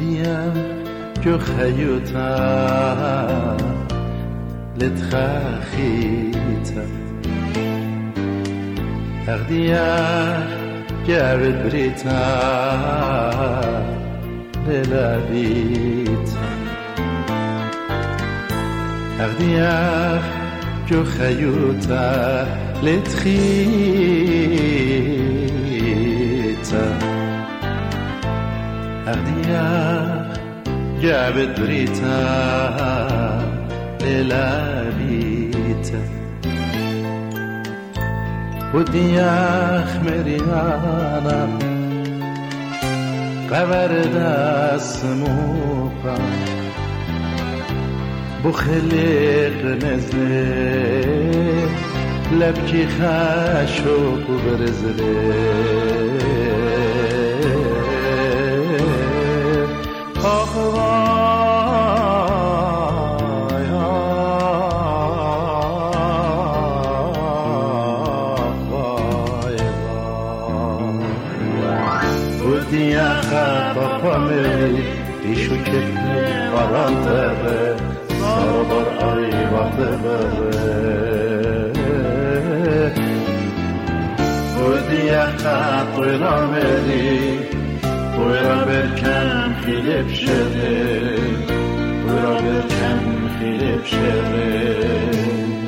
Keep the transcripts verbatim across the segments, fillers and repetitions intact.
وديا جو خيوتا لتخاخيتا أغديا جابت بريتا للابيتا أغديا جو خيوتا لتخيتا أغديا جابت بريتا للابيتا ودياخ مريانا قبردا سموقا بخلق نزله لبكي خاشوق برزله وديا خطف مي ديشو كتني قرانتبه صار عيباتبه وديا خطف مي طويرا بركم خيلب شده طويرا بركم خيلب شده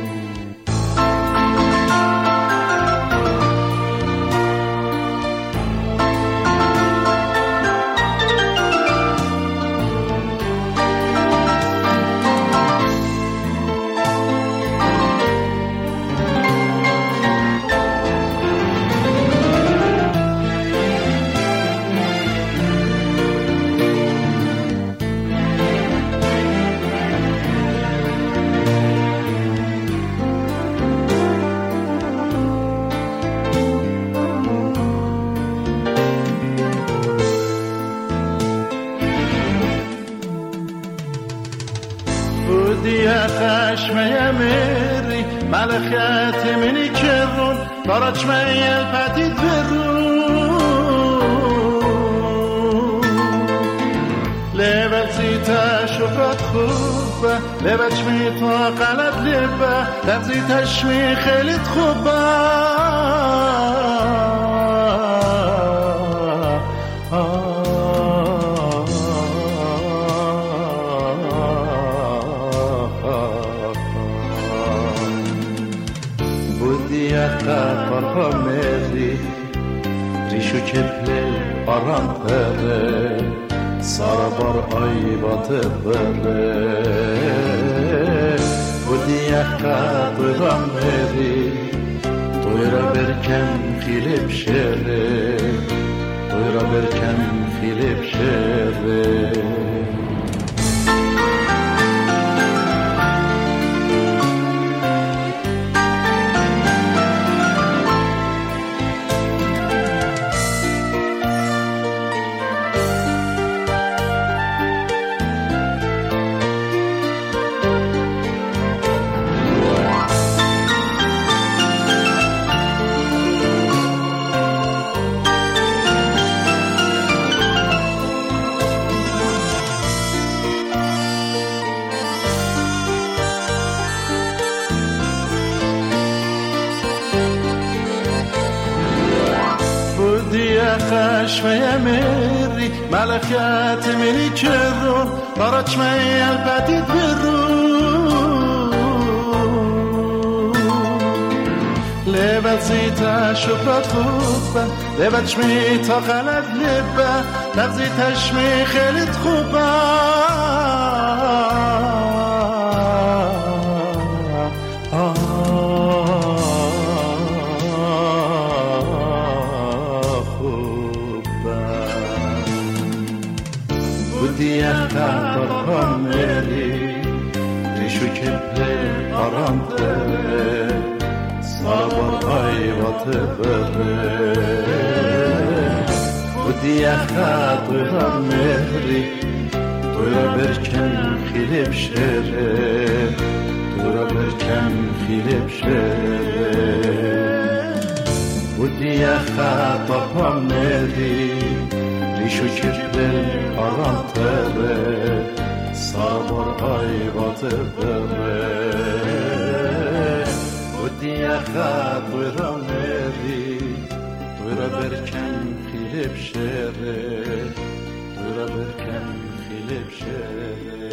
وديا خشمي مري ملخات مني كرون دارت شمي البديد برون لبت زيتا شفرت خوبه لبت شمي تا قلب لبه لب زيتا شمي خيلت خوبه فرقا مری ریشو کپل باران پره سارا بار آیبات بره و دیگه دویرا مری دویرا برکم خیلب شره دویرا برکم خیلب شره خشمي مري ملكات مني كرون برا شمي البديد برون لبت زيتا شفرت خوبه لبت شمي تا غلط لبه لب زيتا شمي خيلت خوبه وديا خطر مری ریشو کپل آرام تره سابر آیوات بره وديا خطر مری دویرا برکم خیلب شره دویرا برکم خیلب شره وديا خطر مری Lişu kiplel arantere Sabor ayvatere Udiya khat virameri Vira berken khilib shere Vira berken khilib shere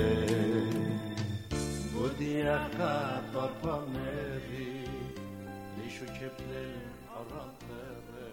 Udiya khat virameri Lişu kiplel arantere